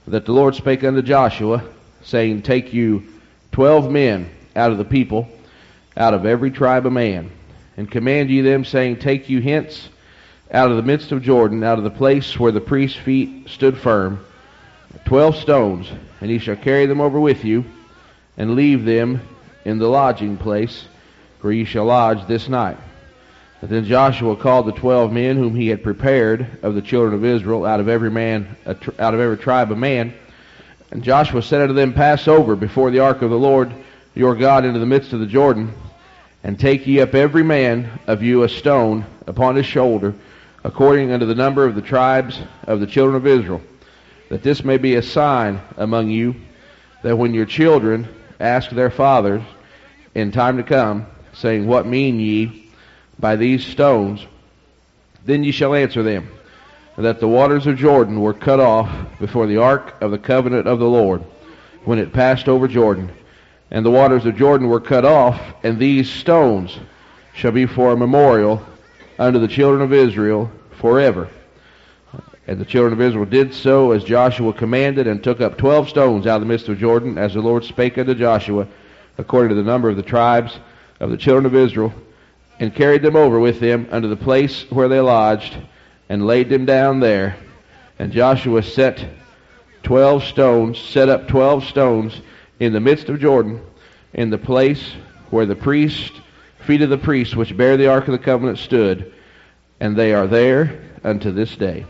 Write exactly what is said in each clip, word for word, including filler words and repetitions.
that the Lord spake unto Joshua, saying, Take you twelve men out of the people, out of every tribe of man, and command ye them, saying, Take you hence out of the midst of Jordan, out of the place where the priest's feet stood firm, twelve stones, and ye shall carry them over with you, and leave them in the lodging place where ye shall lodge this night. And then Joshua called the twelve men whom he had prepared of the children of Israel, out of every man, out of every tribe of man. And Joshua said unto them, Pass over before the ark of the Lord your God into the midst of the Jordan, and take ye up every man of you a stone upon his shoulder, according unto the number of the tribes of the children of Israel, that this may be a sign among you, that when your children ask their fathers in time to come, saying, What mean ye by these stones? Then ye shall answer them, that the waters of Jordan were cut off before the ark of the covenant of the Lord, when it passed over Jordan. And the waters of Jordan were cut off, and these stones shall be for a memorial unto the children of Israel forever. And the children of Israel did so as Joshua commanded, and took up twelve stones out of the midst of Jordan, as the Lord spake unto Joshua, according to the number of the tribes of the children of Israel, and carried them over with them unto the place where they lodged, and laid them down there. And Joshua set twelve stones, set up twelve stones in the midst of Jordan, in the place where the priest, feet of the priests which bear the ark of the covenant stood, and they are there unto this day.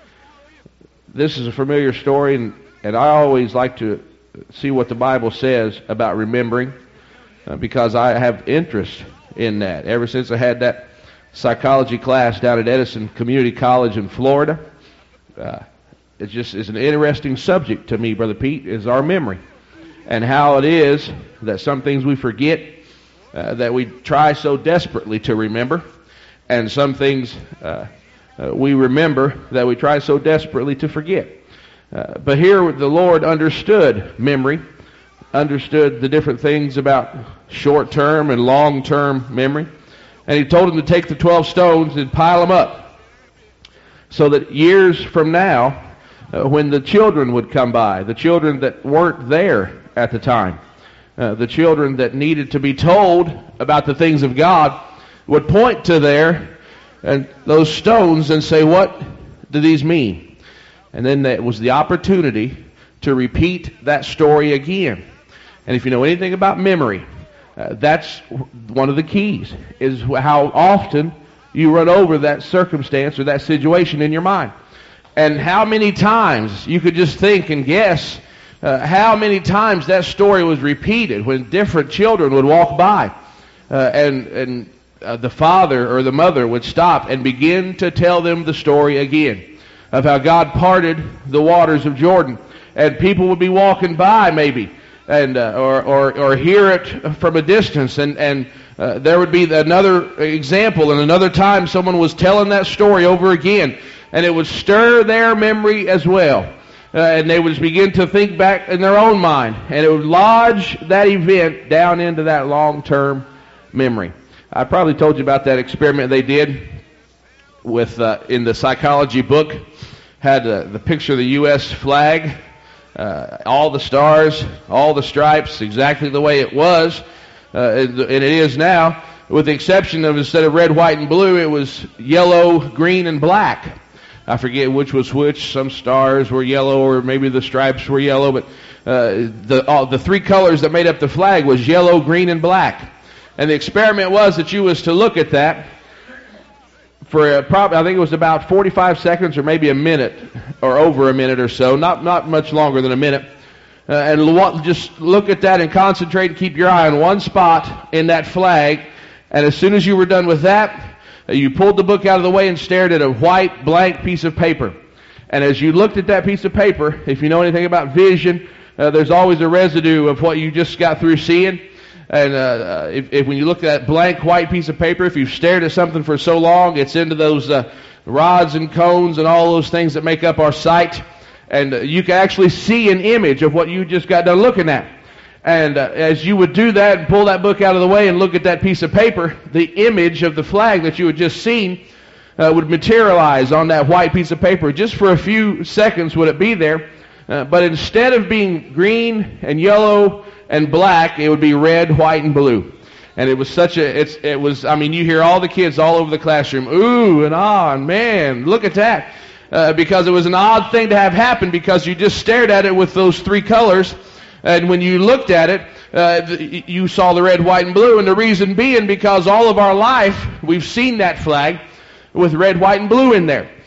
This is a familiar story, and, and I always like to see what the Bible says about remembering, uh, because I have interest in that. Ever since I had that psychology class down at Edison Community College in Florida, uh, it just is an interesting subject to me, Brother Pete, is our memory, and how it is that some things we forget, uh, that we try so desperately to remember, and some things uh, uh, we remember that we try so desperately to forget. Uh, but here the Lord understood memory, understood the different things about short-term and long-term memory, and he told him to take the twelve stones and pile them up, so that years from now, uh, when the children would come by, the children that weren't there at the time, uh, the children that needed to be told about the things of God, would point to there and those stones and say, What do these mean? And then that was the opportunity to repeat that story again. And if you know anything about memory, uh, that's one of the keys, is how often you run over that circumstance or that situation in your mind. And how many times you could just think and guess uh, how many times that story was repeated when different children would walk by, uh, and, and uh, the father or the mother would stop and begin to tell them the story again of how God parted the waters of Jordan. And people would be walking by maybe, and uh, or, or or hear it from a distance, and and uh, there would be another example, and another time someone was telling that story over again, and it would stir their memory as well, uh, and they would begin to think back in their own mind, and it would lodge that event down into that long-term memory. I probably told you about that experiment they did with uh, in the psychology book. Had uh, the picture of the U S flag. Uh, all the stars, all the stripes, exactly the way it was, uh, and it is now, with the exception of instead of red, white, and blue, it was yellow, green, and black. I forget which was which. Some stars were yellow, or maybe the stripes were yellow, but uh, the all, the three colors that made up the flag was yellow, green, and black. And the experiment was that you was to look at that for a, probably, I think it was about forty-five seconds or maybe a minute or over a minute or so, not not much longer than a minute, uh, and lo- just look at that and concentrate and keep your eye on one spot in that flag. And as soon as you were done with that, uh, you pulled the book out of the way and stared at a white blank piece of paper. And as you looked at that piece of paper, if you know anything about vision, uh, there's always a residue of what you just got through seeing. And uh, if, if when you look at that blank white piece of paper, if you've stared at something for so long, it's into those uh, rods and cones and all those things that make up our sight. And uh, you can actually see an image of what you just got done looking at. And uh, as you would do that and pull that book out of the way and look at that piece of paper, the image of the flag that you had just seen uh, would materialize on that white piece of paper. Just for a few seconds would it be there. Uh, but instead of being green and yellow and black, it would be red, white, and blue. And it was such a, it's, it was, I mean, you hear all the kids all over the classroom, ooh and ah, and man, look at that. Uh, because it was an odd thing to have happen because you just stared at it with those three colors. And when you looked at it, uh, you saw the red, white, and blue. And the reason being because all of our life, we've seen that flag with red, white, and blue in there.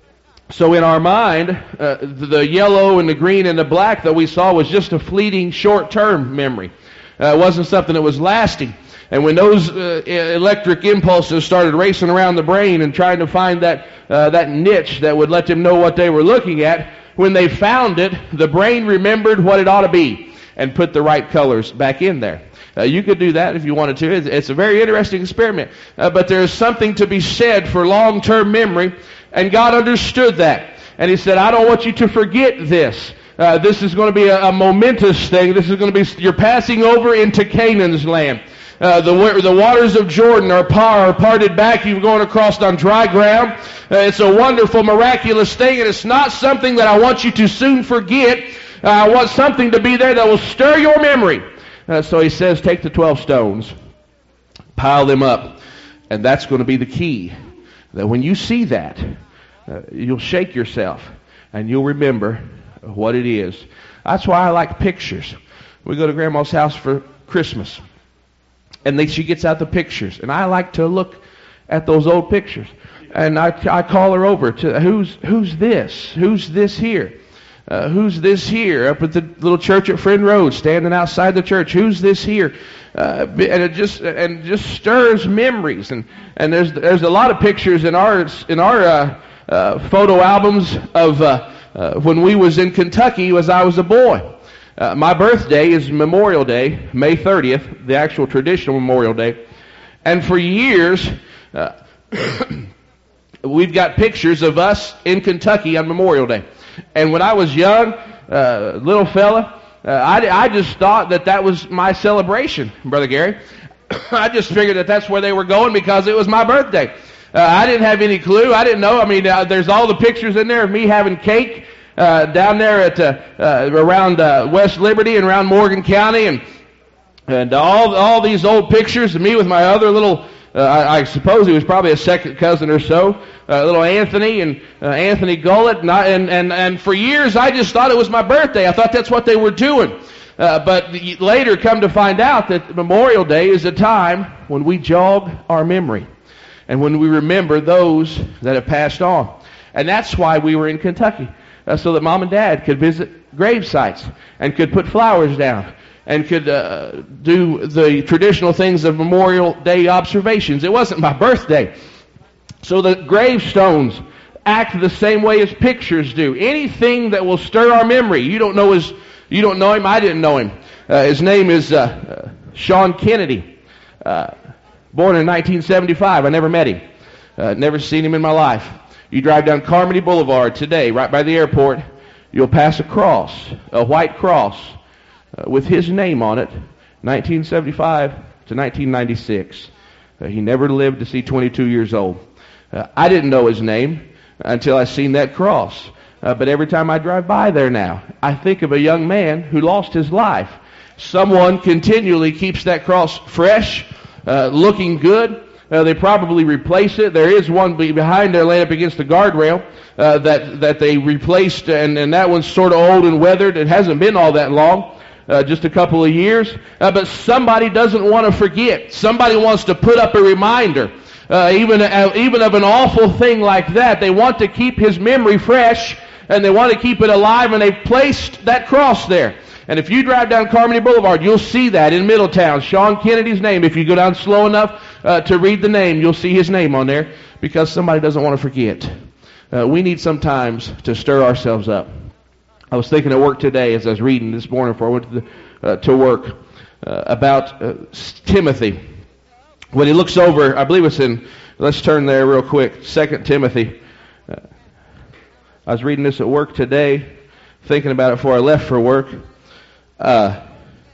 So in our mind, uh, the yellow and the green and the black that we saw was just a fleeting short-term memory. Uh, it wasn't something that was lasting. And when those uh, electric impulses started racing around the brain and trying to find that uh, that niche that would let them know what they were looking at, when they found it, the brain remembered what it ought to be and put the right colors back in there. Uh, you could do that if you wanted to. It's, it's a very interesting experiment. Uh, but there's something to be said for long-term memory, and God understood that. And He said, I don't want you to forget this. Uh, this is going to be a, a momentous thing. This is going to be, you're passing over into Canaan's land. Uh, the, the waters of Jordan are, par, are parted back. You're going across on dry ground. Uh, it's a wonderful, miraculous thing, and it's not something that I want you to soon forget. Uh, I want something to be there that will stir your memory. Uh, so He says, take the twelve stones, pile them up, and that's going to be the key. That when you see that, uh, you'll shake yourself, and you'll remember what it is. That's why I like pictures. We go to Grandma's house for Christmas. And then she gets out the pictures. And I like to look at those old pictures. And I, I call her over to, who's who's this? Who's this here? Uh, who's this here? Up at the little church at Friend Road, standing outside the church. Who's this here? Uh, and it just and it just stirs memories. And and there's there's a lot of pictures in our in our uh, uh, photo albums of uh, uh, when we was in Kentucky as I was a boy. Uh, my birthday is Memorial Day, May thirtieth, the actual traditional Memorial Day. And for years, uh, we've got pictures of us in Kentucky on Memorial Day. And when I was young, uh, little fella, uh, I, I just thought that that was my celebration, Brother Gary. I just figured that that's where they were going because it was my birthday. Uh, I didn't have any clue. I didn't know. I mean, uh, there's all the pictures in there of me having cake. Uh, down there at uh, uh, around uh, West Liberty and around Morgan County, and and all all these old pictures of me with my other little, uh, I, I suppose he was probably a second cousin or so, uh, little Anthony and uh, Anthony Gullett, and, I, and and and for years I just thought it was my birthday. I thought that's what they were doing, uh, but later come to find out that Memorial Day is a time when we jog our memory, and when we remember those that have passed on, and that's why we were in Kentucky. Uh, so that Mom and Dad could visit grave sites and could put flowers down and could uh, do the traditional things of Memorial Day observations. It wasn't my birthday. So the gravestones act the same way as pictures do. Anything that will stir our memory. You don't know his, you don't know him. I didn't know him. Uh, his name is uh, uh, Sean Kennedy. Uh, born in nineteen seventy-five. I never met him. Uh, never seen him in my life. You drive down Carmody Boulevard today, right by the airport, you'll pass a cross, a white cross, uh, with his name on it, nineteen seventy-five to nineteen ninety-six. Uh, he never lived to see twenty-two years old. Uh, I didn't know his name until I seen that cross. Uh, but every time I drive by there now, I think of a young man who lost his life. Someone continually keeps that cross fresh, uh, looking good. Uh, they probably replace it. There is one behind there laying up against the guardrail uh, that that they replaced, and, and that one's sort of old and weathered. It hasn't been all that long, uh, just a couple of years. Uh, but somebody doesn't want to forget. Somebody wants to put up a reminder, uh, even uh, even of an awful thing like that. They want to keep his memory fresh, and they want to keep it alive, and they've placed that cross there. And if you drive down Carmody Boulevard, you'll see that in Middletown. Sean Kennedy's name. If you go down slow enough uh, to read the name, you'll see his name on there because somebody doesn't want to forget. Uh, we need sometimes to stir ourselves up. I was thinking at work today as I was reading this morning before I went to, the, uh, to work uh, about uh, Timothy. When he looks over, I believe it's in, let's turn there real quick, Second Timothy. Uh, I was reading this at work today, thinking about it before I left for work. Uh,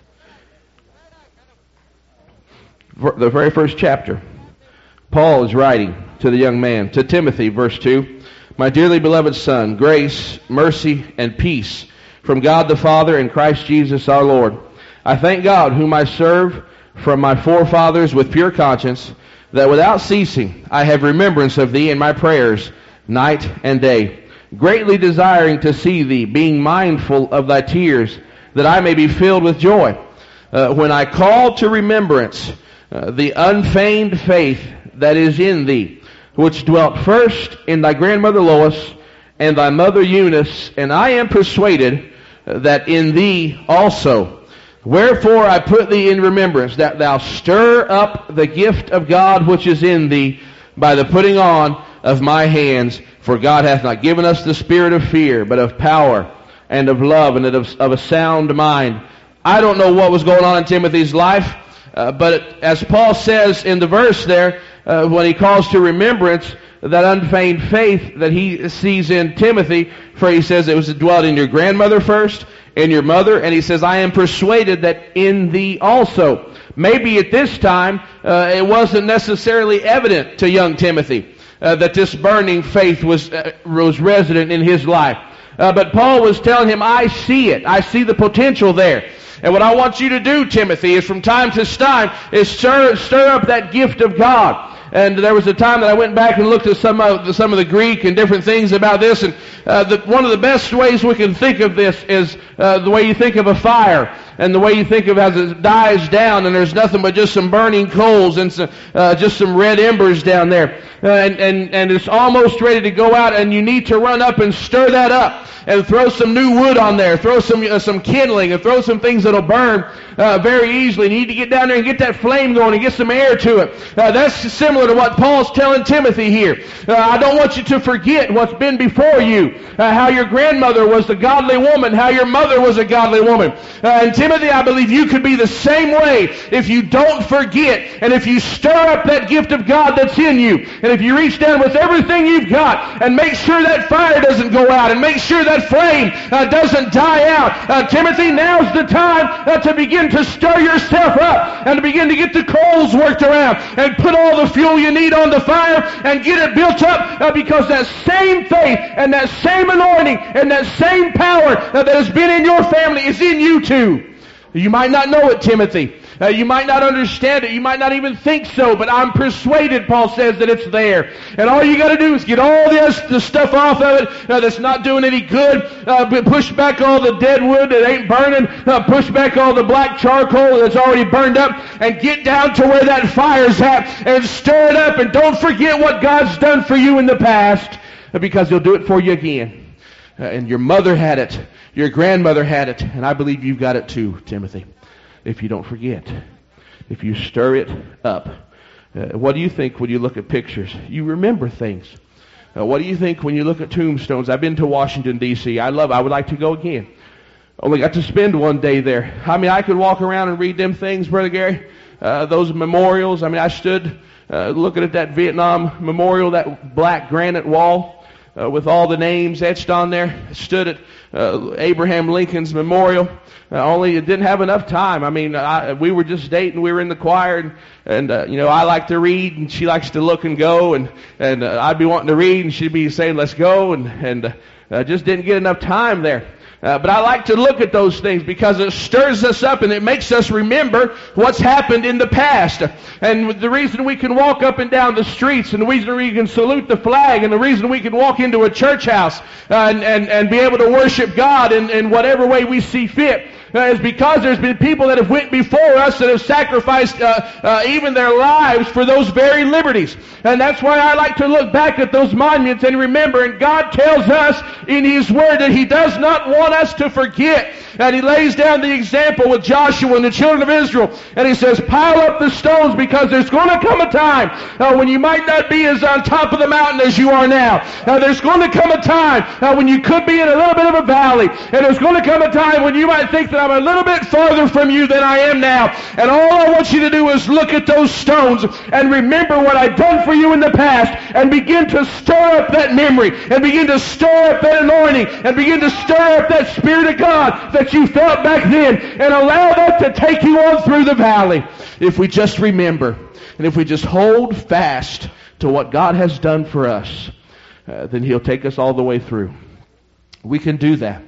the very first chapter, Paul is writing to the young man, to Timothy, verse two, "My dearly beloved son, grace, mercy, and peace from God the Father and Christ Jesus our Lord. I thank God, whom I serve from my forefathers with pure conscience, that without ceasing I have remembrance of thee in my prayers night and day, greatly desiring to see thee, being mindful of thy tears, that I may be filled with joy. Uh, when I call to remembrance uh, the unfeigned faith that is in thee, which dwelt first in thy grandmother Lois and thy mother Eunice, and I am persuaded that in thee also. Wherefore I put thee in remembrance, that thou stir up the gift of God which is in thee by the putting on of my hands. For God hath not given us the spirit of fear, but of power and of love and of, of a sound mind. I don't know what was going on in Timothy's life, uh, but as Paul says in the verse there, uh, when he calls to remembrance that unfeigned faith that he sees in Timothy, for he says it was dwelt in your grandmother first, in your mother, and he says, I am persuaded that in thee also. Maybe at this time, uh, it wasn't necessarily evident to young Timothy uh, that this burning faith was, uh, was resident in his life. Uh, but Paul was telling him, I see it. I see the potential there. And what I want you to do, Timothy, is from time to time, is stir, stir up that gift of God. And there was a time that I went back and looked at some of the, some of the Greek and different things about this. And uh, the, one of the best ways we can think of this is uh, the way you think of a fire. And the way you think of as it dies down and there's nothing but just some burning coals and some, uh, just some red embers down there. Uh, and, and, and it's almost ready to go out, and you need to run up and stir that up and throw some new wood on there, throw some uh, some kindling, and throw some things that'll burn uh, very easily. You need to get down there and get that flame going and get some air to it. Uh, that's similar to what Paul's telling Timothy here. Uh, I don't want you to forget what's been before you, uh, how your grandmother was a godly woman, how your mother was a godly woman. Uh, and Timothy, I believe you could be the same way if you don't forget, and if you stir up that gift of God that's in you, and if you reach down with everything you've got and make sure that fire doesn't go out, and make sure that flame uh, doesn't die out. Uh, Timothy, now's the time uh, to begin to stir yourself up and to begin to get the coals worked around and put all the fuel you need on the fire and get it built up, uh, because that same faith and that same anointing and that same power uh, that has been in your family is in you too. You might not know it, Timothy. Uh, you might not understand it. You might not even think so, but I'm persuaded, Paul says, that it's there. And all you got to do is get all this the stuff off of it uh, that's not doing any good. Uh, push back all the dead wood that ain't burning. Uh, push back all the black charcoal that's already burned up, and get down to where that fire's at and stir it up. And don't forget what God's done for you in the past, uh, because He'll do it for you again. Uh, and your mother had it. Your grandmother had it. And I believe you've got it too, Timothy. If you don't forget, if you stir it up. Uh, what do you think when you look at pictures? You remember things. Uh, what do you think when you look at tombstones? I've been to Washington, D C I love, I would like to go again. Only got to spend one day there. I mean, I could walk around and read them things, Brother Gary. Uh, those memorials. I mean, I stood uh, looking at that Vietnam memorial, that black granite wall. Uh, with all the names etched on there. Stood at uh, Abraham Lincoln's memorial. Uh, only it didn't have enough time. I mean, I, we were just dating. We were in the choir, and, and uh, you know, I like to read, and she likes to look and go, and and uh, I'd be wanting to read, and she'd be saying, "Let's go," and and uh, just didn't get enough time there. Uh, but I like to look at those things because it stirs us up and it makes us remember what's happened in the past. And the reason we can walk up and down the streets, and the reason we can salute the flag, and the reason we can walk into a church house uh, and, and, and be able to worship God in, in whatever way we see fit, uh, is because there's been people that have went before us that have sacrificed uh, uh, even their lives for those very liberties. And that's why I like to look back at those monuments and remember. And God tells us in His Word that He does not want us to forget. And He lays down the example with Joshua and the children of Israel. And He says, pile up the stones, because there's going to come a time uh, when you might not be as on top of the mountain as you are now. Uh, there's going to come a time uh, when you could be in a little bit of a valley. And there's going to come a time when you might think that I'm a little bit farther from you than I am now. And all I want you to do is look at those stones and remember what I've done for you in the past, and begin to stir up that memory, and begin to stir up that anointing, and begin to stir up that Spirit of God that you felt back then, and allow that to take you on through the valley. If we just remember, and if we just hold fast to what God has done for us, uh, then He'll take us all the way through. We can do that.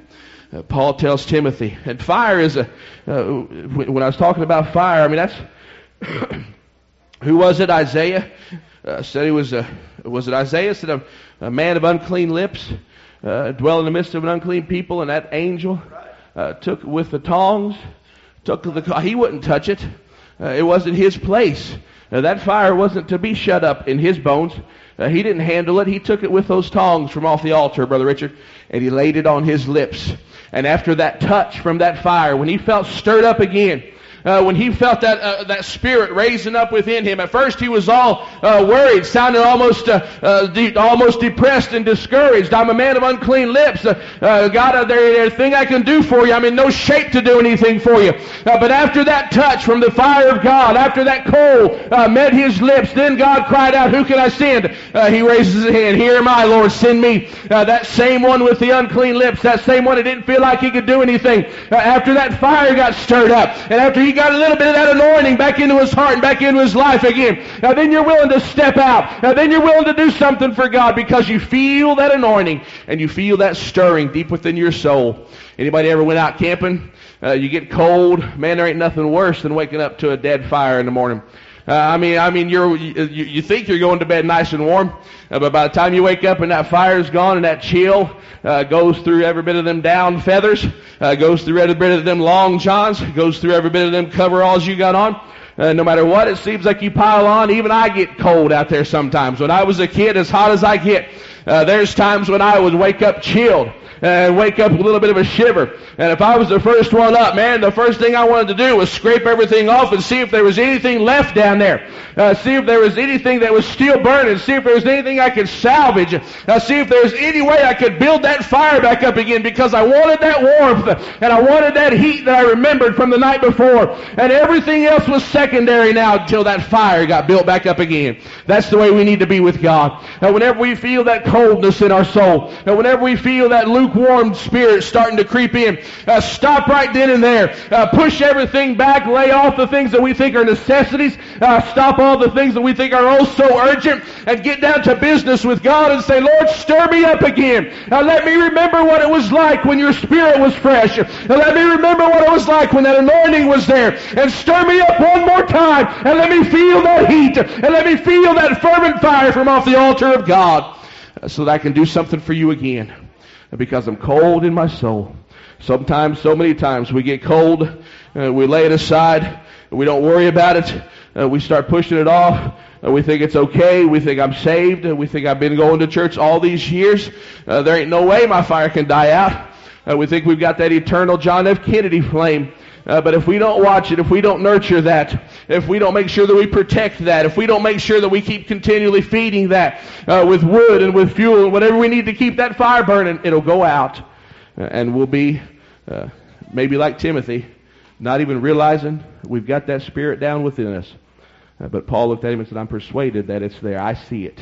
uh, Paul tells Timothy. And fire is a, uh, when I was talking about fire, I mean, that's, who was it? Isaiah uh, said he was a, was it Isaiah said a, a man of unclean lips, uh, dwell in the midst of an unclean people, and that angel uh, took with the tongs, took the, he wouldn't touch it. Uh, it wasn't his place. Uh, that fire wasn't to be shut up in his bones. Uh, he didn't handle it. He took it with those tongs from off the altar, Brother Richard, and he laid it on his lips. And after that touch from that fire, when he felt stirred up again, Uh, when he felt that uh, that spirit raising up within him, at first he was all uh, worried, sounded almost uh, uh, de- almost depressed and discouraged. I'm a man of unclean lips. Uh, uh, God, uh, there, there's a thing I can do for you. I'm in no shape to do anything for you. Uh, but after that touch from the fire of God, after that coal uh, met his lips, then God cried out, "Who can I send?" Uh, he raises his hand. "Here am I, Lord, send me." Uh, that same one with the unclean lips, that same one that didn't feel like he could do anything. Uh, after that fire got stirred up, and after he He got a little bit of that anointing back into his heart and back into his life again. Now then you're willing to step out. Now then you're willing to do something for God because you feel that anointing and you feel that stirring deep within your soul. Anybody ever went out camping? Uh, you get cold. Man, there ain't nothing worse than waking up to a dead fire in the morning. Uh, I mean, I mean, you're, you, you think you're going to bed nice and warm, uh, but by the time you wake up and that fire's gone and that chill uh, goes through every bit of them down feathers, uh, goes through every bit of them long johns, goes through every bit of them coveralls you got on. Uh, no matter what, it seems like you pile on. Even I get cold out there sometimes. When I was a kid, as hot as I get, uh, there's times when I would wake up chilled. And wake up with a little bit of a shiver. And if I was the first one up, man, the first thing I wanted to do was scrape everything off and see if there was anything left down there. Uh, see if there was anything that was still burning. See if there was anything I could salvage. Uh, see if there was any way I could build that fire back up again, because I wanted that warmth and I wanted that heat that I remembered from the night before. And everything else was secondary now until that fire got built back up again. That's the way we need to be with God. Uh, whenever we feel that coldness in our soul, uh, whenever we feel that lukewarm Lukewarm spirit starting to creep in, Uh, stop right then and there. Uh, push everything back. Lay off the things that we think are necessities. Uh, stop all the things that we think are oh so urgent, and get down to business with God and say, "Lord, stir me up again. Uh, let me remember what it was like when your spirit was fresh. Uh, let me remember what it was like when that anointing was there. And stir me up one more time. And let me feel that heat. And let me feel that fervent fire from off the altar of God, uh, so that I can do something for you again. Because I'm cold in my soul." Sometimes, so many times, we get cold, uh, we lay it aside, we don't worry about it, uh, we start pushing it off, uh, we think it's okay, we think I'm saved, uh, we think I've been going to church all these years, uh, there ain't no way my fire can die out. Uh, we think we've got that eternal John F. Kennedy flame. Uh, but if we don't watch it, if we don't nurture that, if we don't make sure that we protect that, if we don't make sure that we keep continually feeding that uh, with wood and with fuel and whatever we need to keep that fire burning, it'll go out. Uh, and we'll be uh, maybe like Timothy, not even realizing we've got that spirit down within us. Uh, but Paul looked at him and said, "I'm persuaded that it's there. I see it."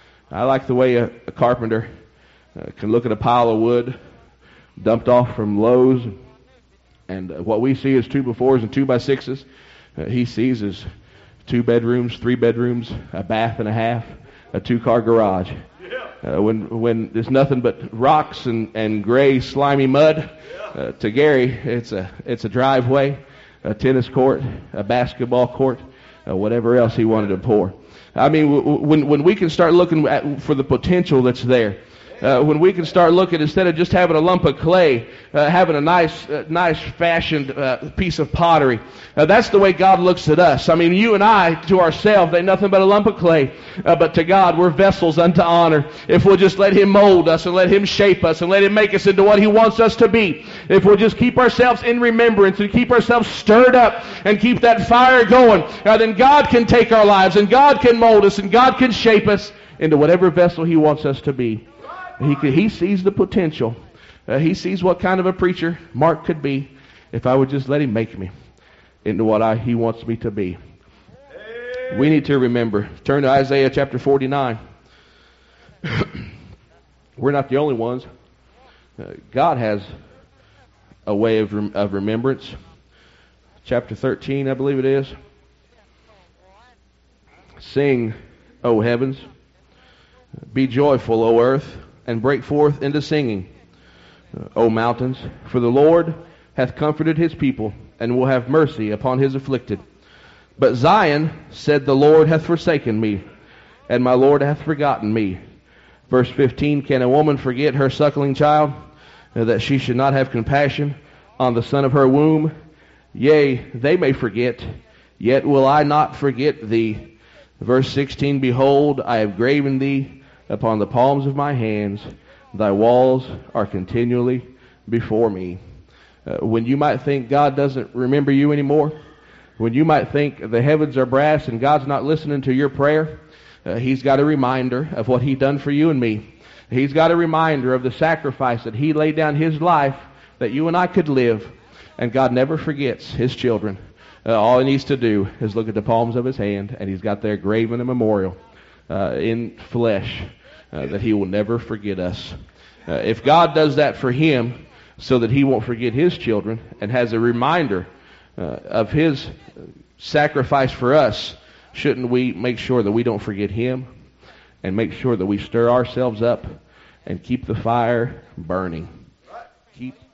I like the way a, a carpenter uh, can look at a pile of wood dumped off from Lowe's. And uh, what we see is two by fours and two by sixes. Uh, he sees is two bedrooms, three bedrooms, a bath and a half, a two-car garage. Uh, when when there's nothing but rocks and, and gray, slimy mud, uh, to Gary, it's a it's a driveway, a tennis court, a basketball court, uh, whatever else he wanted to pour. I mean, w- when when we can start looking at, for the potential that's there. Uh, when we can start looking, instead of just having a lump of clay, uh, having a nice, uh, nice fashioned uh, piece of pottery. Uh, that's the way God looks at us. I mean, you and I, to ourselves, ain't nothing but a lump of clay. Uh, but to God, we're vessels unto honor. If we'll just let Him mold us and let Him shape us and let Him make us into what He wants us to be. If we'll just keep ourselves in remembrance and keep ourselves stirred up and keep that fire going, uh, then God can take our lives and God can mold us and God can shape us into whatever vessel He wants us to be. He could, he sees the potential. Uh, he sees what kind of a preacher Mark could be if I would just let him make me into what I, he wants me to be. Hey. We need to remember. Turn to Isaiah chapter forty-nine. We're not the only ones. Uh, God has a way of, rem- of remembrance. Chapter thirteen, I believe it is. Sing, O heavens. Be joyful, O earth, and break forth into singing. O mountains, for the Lord hath comforted his people, and will have mercy upon his afflicted. But Zion said, the Lord hath forsaken me, and my Lord hath forgotten me. Verse fifteen, can a woman forget her suckling child, that she should not have compassion on the son of her womb? Yea, they may forget, yet will I not forget thee. Verse sixteen, behold, I have graven thee upon the palms of my hands. Thy walls are continually before me. Uh, when you might think God doesn't remember you anymore, when you might think the heavens are brass and God's not listening to your prayer, uh, he's got a reminder of what he done for you and me. He's got a reminder of the sacrifice that he laid down his life that you and I could live. And God never forgets his children. Uh, all he needs to do is look at the palms of his hand, and he's got there graven a memorial uh, in flesh uh, that he will never forget us. Uh, if God does that for him so that he won't forget his children and has a reminder uh, of his sacrifice for us, shouldn't we make sure that we don't forget him and make sure that we stir ourselves up and keep the fire burning? Keep